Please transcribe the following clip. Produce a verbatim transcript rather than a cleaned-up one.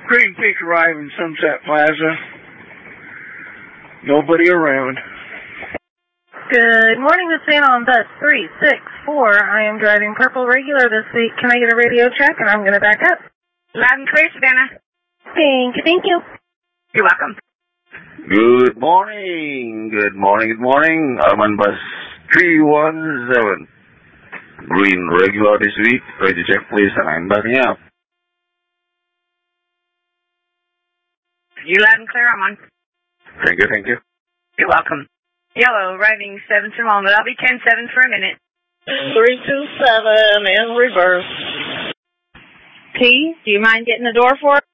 Green Peak arriving Sunset Plaza. Nobody around. Good morning, Miss Van on bus three six four. I am driving purple regular this week. Can I get a radio check? And I'm going to back up. Loud and clear, Savannah. Thank you, thank you. You're welcome. Good morning, good morning, good morning. I'm on bus three one seven. Green regular this week. Radio check, please, and I'm backing up. You loud and clear, I'm on. Thank you, thank you. You're welcome. Yellow, arriving seven to moment. I'll be ten seven for a minute. three two seven in reverse. P, do you mind getting the door for us?